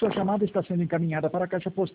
Sua chamada está sendo encaminhada para a caixa postal